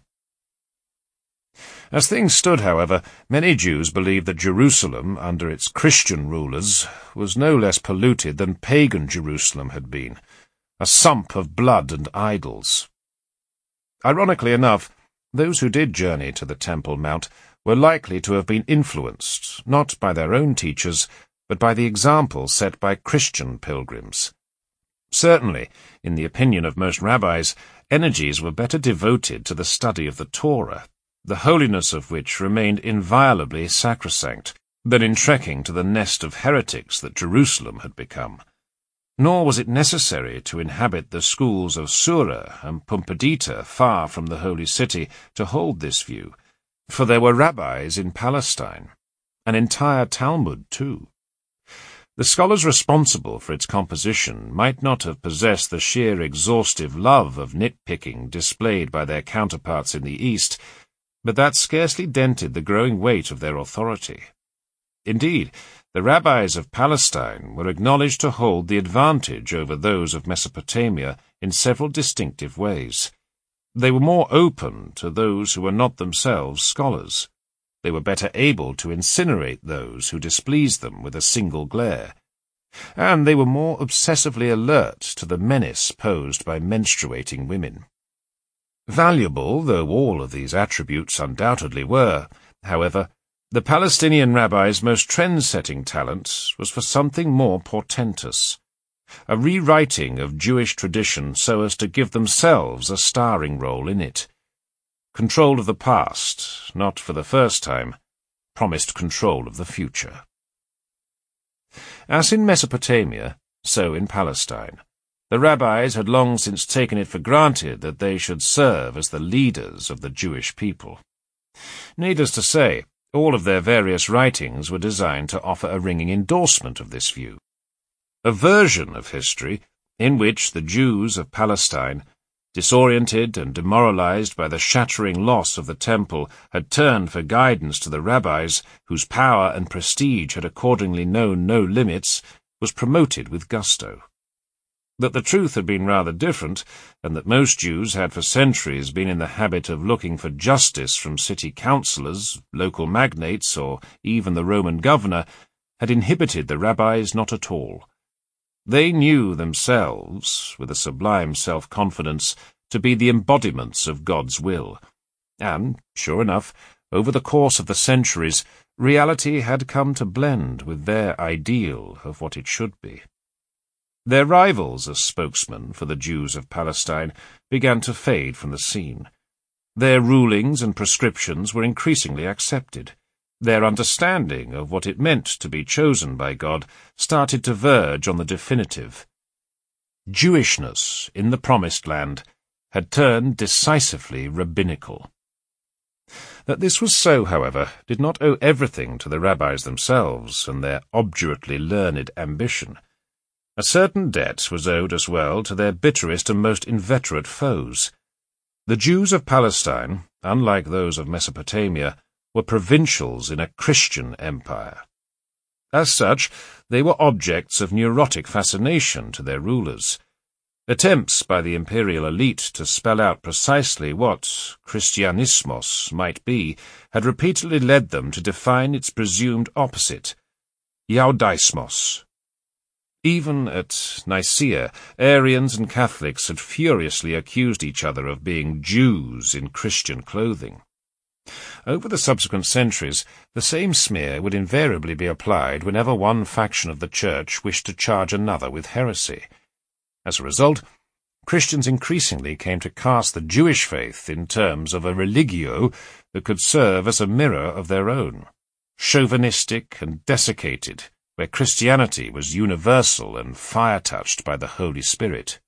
Speaker 1: As things stood, however, many Jews believed that Jerusalem, under its Christian rulers, was no less polluted than pagan Jerusalem had been, a sump of blood and idols. Ironically enough, those who did journey to the Temple Mount were likely to have been influenced, not by their own teachers, but by the example set by Christian pilgrims. Certainly, in the opinion of most rabbis, energies were better devoted to the study of the Torah, the holiness of which remained inviolably sacrosanct, than in trekking to the nest of heretics that Jerusalem had become. Nor was it necessary to inhabit the schools of Sura and Pumbedita far from the holy city to hold this view, for there were rabbis in Palestine, an entire Talmud too. The scholars responsible for its composition might not have possessed the sheer exhaustive love of nitpicking displayed by their counterparts in the East, but that scarcely dented the growing weight of their authority. Indeed, the rabbis of Palestine were acknowledged to hold the advantage over those of Mesopotamia in several distinctive ways. They were more open to those who were not themselves scholars. They were better able to incinerate those who displeased them with a single glare. And they were more obsessively alert to the menace posed by menstruating women. Valuable though all of these attributes undoubtedly were, however, the Palestinian rabbis' most trend-setting talent was for something more portentous, a rewriting of Jewish tradition so as to give themselves a starring role in it. Control of the past, not for the first time, promised control of the future. As in Mesopotamia, so in Palestine, the rabbis had long since taken it for granted that they should serve as the leaders of the Jewish people. Needless to say, all of their various writings were designed to offer a ringing endorsement of this view. A version of history in which the Jews of Palestine, disoriented and demoralized by the shattering loss of the temple, had turned for guidance to the rabbis, whose power and prestige had accordingly known no limits, was promoted with gusto. That the truth had been rather different, and that most Jews had for centuries been in the habit of looking for justice from city councillors, local magnates, or even the Roman governor, had inhibited the rabbis not at all. They knew themselves, with a sublime self-confidence, to be the embodiments of God's will, and, sure enough, over the course of the centuries, reality had come to blend with their ideal of what it should be. Their rivals as spokesmen for the Jews of Palestine began to fade from the scene. Their rulings and prescriptions were increasingly accepted. Their understanding of what it meant to be chosen by God started to verge on the definitive. Jewishness in the Promised Land had turned decisively rabbinical. That this was so, however, did not owe everything to the rabbis themselves and their obdurately learned ambition. A certain debt was owed as well to their bitterest and most inveterate foes. The Jews of Palestine, unlike those of Mesopotamia, were provincials in a Christian empire. As such, they were objects of neurotic fascination to their rulers. Attempts by the imperial elite to spell out precisely what Christianismos might be had repeatedly led them to define its presumed opposite, Judaismos. Even at Nicaea, Arians and Catholics had furiously accused each other of being Jews in Christian clothing. Over the subsequent centuries, the same smear would invariably be applied whenever one faction of the Church wished to charge another with heresy. As a result, Christians increasingly came to cast the Jewish faith in terms of a religio that could serve as a mirror of their own, chauvinistic and desiccated, where Christianity was universal and fire-touched by the Holy Spirit.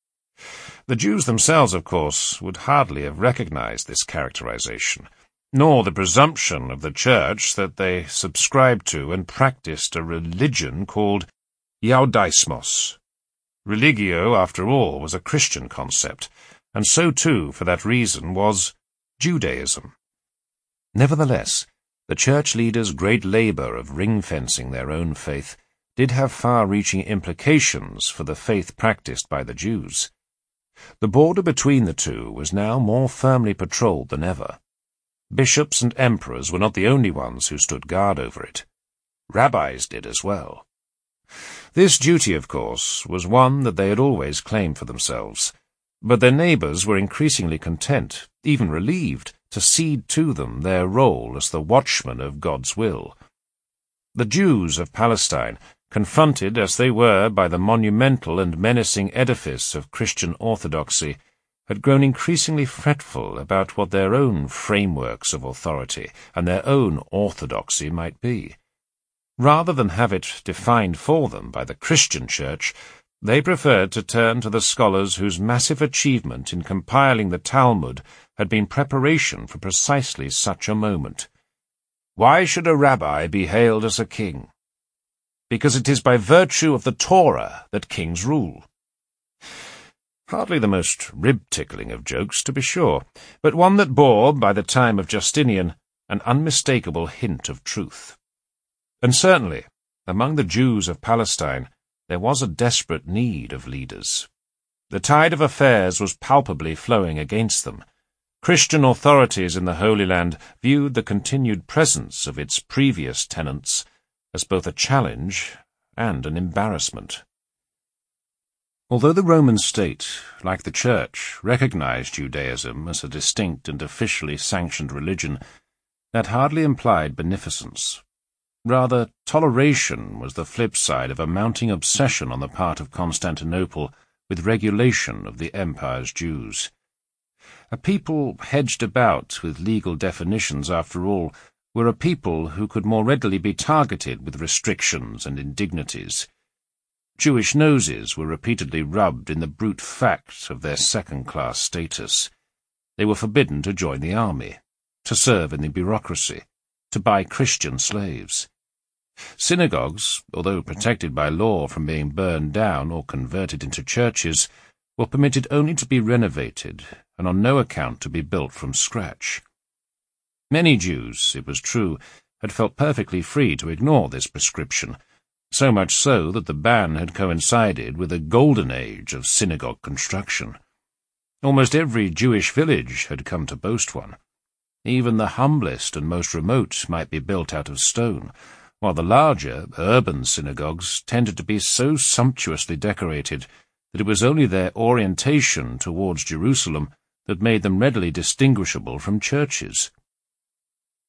Speaker 1: The Jews themselves, of course, would hardly have recognized this characterization, nor the presumption of the Church that they subscribed to and practiced a religion called Judaismos. Religio, after all, was a Christian concept, and so too, for that reason, was Judaism. Nevertheless, the Church leaders' great labor of ring-fencing their own faith did have far-reaching implications for the faith practiced by the Jews. The border between the two was now more firmly patrolled than ever. Bishops and emperors were not the only ones who stood guard over it. Rabbis did as well. This duty, of course, was one that they had always claimed for themselves, but their neighbors were increasingly content, even relieved, to cede to them their role as the watchmen of God's will. The Jews of Palestine, confronted as they were by the monumental and menacing edifice of Christian orthodoxy, had grown increasingly fretful about what their own frameworks of authority and their own orthodoxy might be. Rather than have it defined for them by the Christian Church, they preferred to turn to the scholars whose massive achievement in compiling the Talmud had been preparation for precisely such a moment. Why should a rabbi be hailed as a king? Because it is by virtue of the Torah that kings rule. Hardly the most rib-tickling of jokes, to be sure, but one that bore, by the time of Justinian, an unmistakable hint of truth. And certainly, among the Jews of Palestine, there was a desperate need of leaders. The tide of affairs was palpably flowing against them. Christian authorities in the Holy Land viewed the continued presence of its previous tenants as both a challenge and an embarrassment. Although the Roman state, like the Church, recognized Judaism as a distinct and officially sanctioned religion, that hardly implied beneficence. Rather, toleration was the flip side of a mounting obsession on the part of Constantinople with regulation of the empire's Jews. A people hedged about with legal definitions, after all, were a people who could more readily be targeted with restrictions and indignities. Jewish noses were repeatedly rubbed in the brute fact of their second-class status. They were forbidden to join the army, to serve in the bureaucracy, to buy Christian slaves. Synagogues, although protected by law from being burned down or converted into churches, were permitted only to be renovated and on no account to be built from scratch. Many Jews, it was true, had felt perfectly free to ignore this prescription, so much so that the ban had coincided with a golden age of synagogue construction. Almost every Jewish village had come to boast one. Even the humblest and most remote might be built out of stone, while the larger, urban synagogues tended to be so sumptuously decorated that it was only their orientation towards Jerusalem that made them readily distinguishable from churches.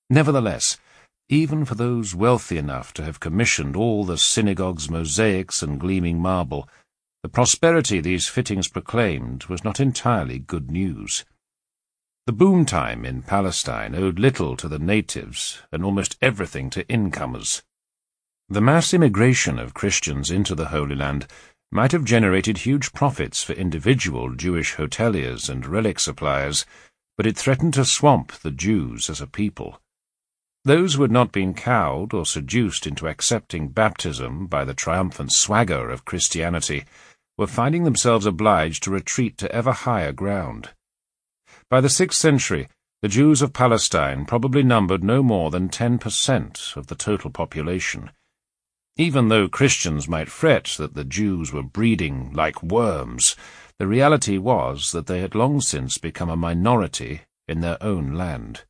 Speaker 1: Nevertheless, even for those wealthy enough to have commissioned all the synagogue's mosaics and gleaming marble, the prosperity these fittings proclaimed was not entirely good news. The boom time in Palestine owed little to the natives and almost everything to incomers. The mass immigration of Christians into the Holy Land might have generated huge profits for individual Jewish hoteliers and relic suppliers, but it threatened to swamp the Jews as a people. Those who had not been cowed or seduced into accepting baptism by the triumphant swagger of Christianity were finding themselves obliged to retreat to ever higher ground. By the sixth century, the Jews of Palestine probably numbered no more than ten percent of the total population. Even though Christians might fret that the Jews were breeding like worms, the reality was that they had long since become a minority in their own land.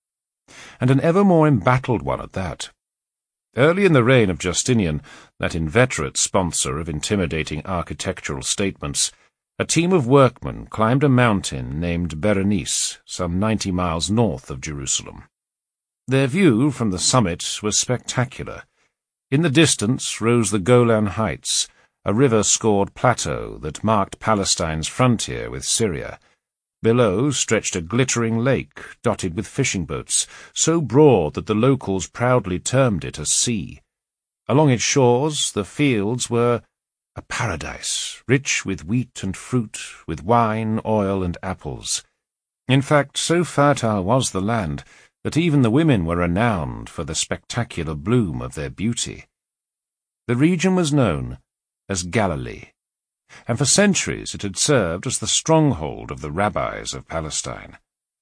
Speaker 1: And an ever more embattled one at that. Early in the reign of Justinian, that inveterate sponsor of intimidating architectural statements, a team of workmen climbed a mountain named Berenice, some ninety miles north of Jerusalem. Their view from the summit was spectacular. In the distance rose the Golan Heights, a river-scored plateau that marked Palestine's frontier with Syria. Below stretched a glittering lake dotted with fishing boats, so broad that the locals proudly termed it a sea. Along its shores the fields were a paradise, rich with wheat and fruit, with wine, oil, and apples. In fact, so fertile was the land that even the women were renowned for the spectacular bloom of their beauty. The region was known as Galilee, and for centuries it had served as the stronghold of the rabbis of Palestine.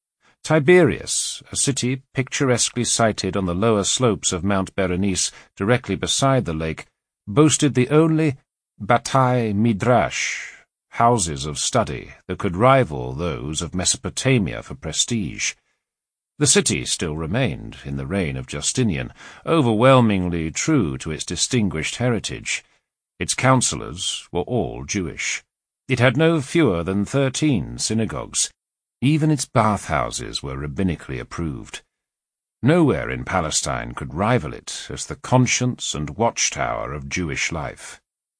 Speaker 1: Tiberias, a city picturesquely sited on the lower slopes of Mount Berenice directly beside the lake, boasted the only Batei Midrash, houses of study, that could rival those of Mesopotamia for prestige. The city still remained, in the reign of Justinian, overwhelmingly true to its distinguished heritage. Its councillors were all Jewish. It had no fewer than thirteen synagogues. Even its bathhouses were rabbinically approved. Nowhere in Palestine could rival it as the conscience and watchtower of Jewish life.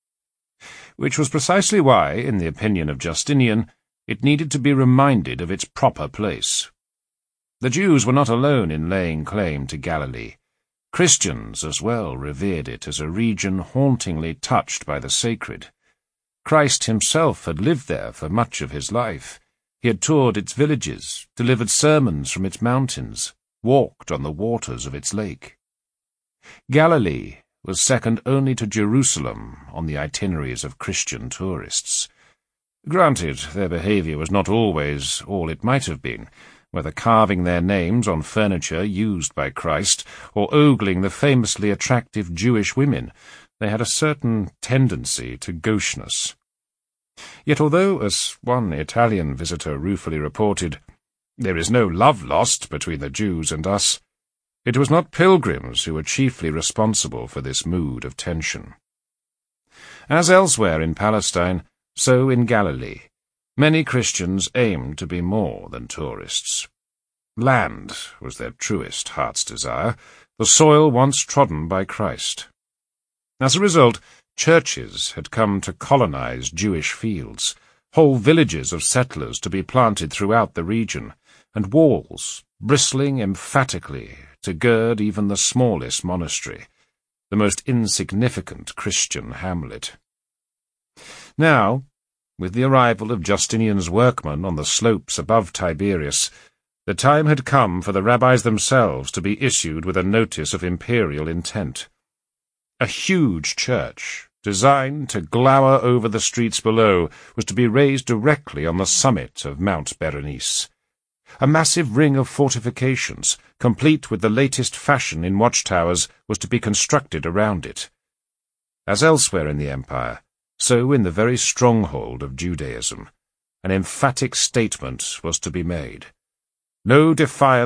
Speaker 1: Which was precisely why, in the opinion of Justinian, it needed to be reminded of its proper place. The Jews were not alone in laying claim to Galilee. Christians as well revered it as a region hauntingly touched by the sacred. Christ himself had lived there for much of his life. He had toured its villages, delivered sermons from its mountains, walked on the waters of its lake. Galilee was second only to Jerusalem on the itineraries of Christian tourists. Granted, their behaviour was not always all it might have been, whether carving their names on furniture used by Christ or ogling the famously attractive Jewish women, they had a certain tendency to gaucheness. Yet although, as one Italian visitor ruefully reported, there is no love lost between the Jews and us, it was not pilgrims who were chiefly responsible for this mood of tension. As elsewhere in Palestine, so in Galilee, many Christians aimed to be more than tourists. Land was their truest heart's desire, the soil once trodden by Christ. As a result, churches had come to colonize Jewish fields, whole villages of settlers to be planted throughout the region, and walls bristling emphatically to gird even the smallest monastery, the most insignificant Christian hamlet. Now, with the arrival of Justinian's workmen on the slopes above Tiberias, the time had come for the rabbis themselves to be issued with a notice of imperial intent. A huge church, designed to glower over the streets below, was to be raised directly on the summit of Mount Berenice. A massive ring of fortifications, complete with the latest fashion in watchtowers, was to be constructed around it. As elsewhere in the empire, so in the very stronghold of Judaism, an emphatic statement was to be made. No defiance